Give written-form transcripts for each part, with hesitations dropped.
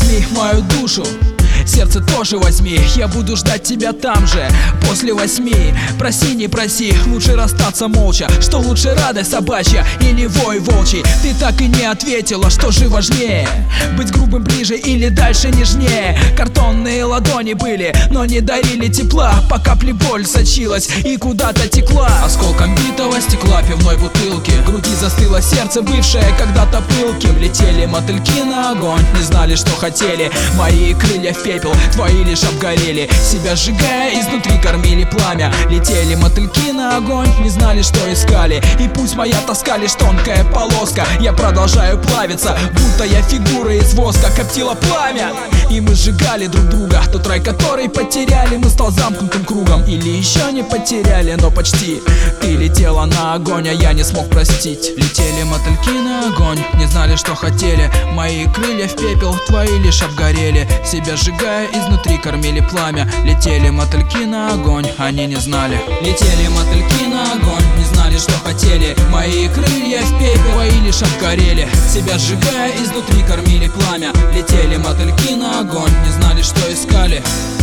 возьми мою душу, сердце тоже возьми. Я буду ждать тебя там же, после 8. Проси, не проси, лучше расстаться молча. Что лучше, радость собачья или вой волчий? Ты так и не ответила, что же важнее, быть грубым ближе или дальше нежнее? Картонные ладони были, но не дарили тепла. По капле боль сочилась и куда-то текла. Осколком битого стекла пивной бутылки в груди застыло сердце, бывшее когда-то пылким. Летели мотыльки на огонь, не знали, что хотели. Мои крылья в пепел, твои лишь обгорели. Себя сжигая, изнутри кормили пламя. Летели мотыльки на огонь, не знали, что искали. И пусть моя тоска лишь тонкая полоска, я продолжаю плавиться, будто я фигура из воска. Коптило пламя, и мы сжигали друг друга. Тот рай, который потеряли, мы стал замкнутым кругом. Или еще не потеряли, но почти. Ты летела на огонь, а я не смог простить. Летели мотыльки на огонь, не знали, что хотели. Мои крылья в пепел, твои лишь обгорели. Себя сжигая, изнутри кормили пламя. Летели мотыльки на огонь, они не знали. Летели мотыльки на огонь, не знали, что хотели. Мои крылья в пепел, твои лишь обгорели. Себя сжигая, изнутри кормили пламя. Летели мотыльки на огонь, не знали, что искали.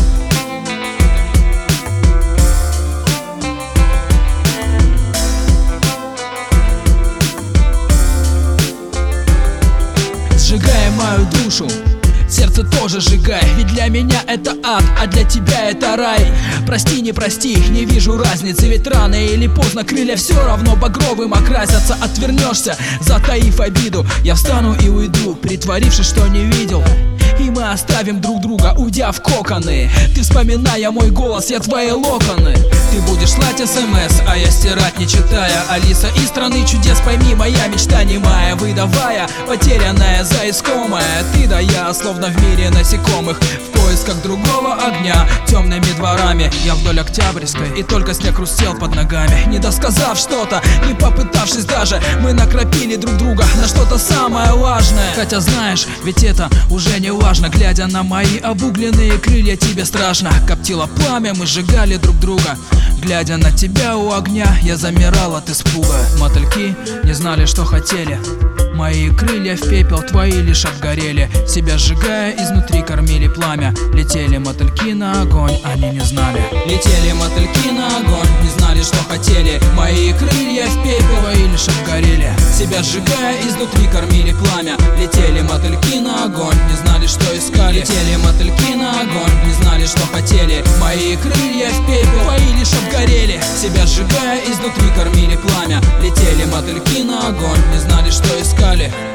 Сжигая мою душу, сердце тоже сжигай, ведь для меня это ад, а для тебя это рай. Прости, не прости, не вижу разницы, ведь рано или поздно крылья все равно багровым окрасятся. Отвернешься, затаив обиду, я встану и уйду, притворившись, что не видел. И мы оставим друг друга, уйдя в коконы. Ты вспоминая мой голос, я твои локоны. Ты будешь слать СМС, а я стирать не читая. Алиса из страны чудес, пойми, моя мечта немая. Выдавая, потерянная за искомое. Ты да я, словно в мире насекомых, в поисках другого огня. Темными дворами я вдоль Октябрьской, и только снег хрустел под ногами. Не досказав что-то, не попытавшись даже, мы накропили друг друга на что-то самое важное. Хотя знаешь, ведь это уже не важно. Глядя на мои обугленные крылья, тебе страшно. Коптило пламя, мы сжигали друг друга. Глядя на тебя у огня, я замирал от испуга. Мотыльки не знали, что хотели. Мои крылья в пепел, твои лишь обгорели. Себя сжигая, изнутри кормили пламя. Летели мотыльки на огонь, они не знали. Летели мотыльки на огонь, не знали, что хотели. Мои крылья в пепел, твои лишь обгорели. Себя сжигая, изнутри кормили пламя. Летели мотыльки на огонь, не знали, что искали. Летели мотыльки на огонь, не знали, что хотели. Мои крылья в пепел, твои лишь обгорели. Себя сжигая, изнутри кормили пламя. Летели мотыльки на огонь, не знали, что искали.